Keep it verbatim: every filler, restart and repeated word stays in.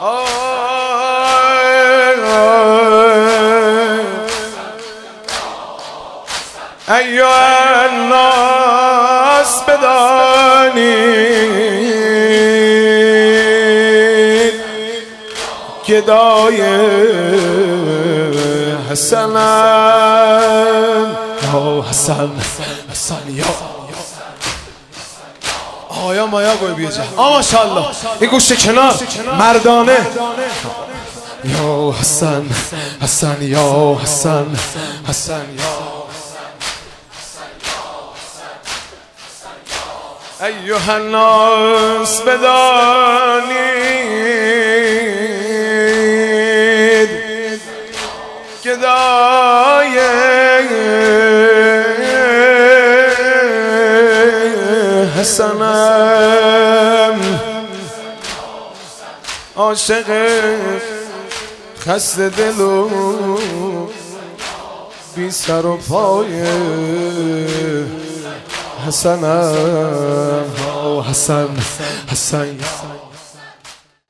ایها الناس بدانید گدای حسنم یا حسن حسن یا آیا مایا گوی بیجه آه ماشاءالله این گوشه کنار مردانه یا حسن حسن یا حسن حسن یا ایها الناس بدانید گدای حسنم عاشق خسته دل و بی سر و پای حسنم حسن حسن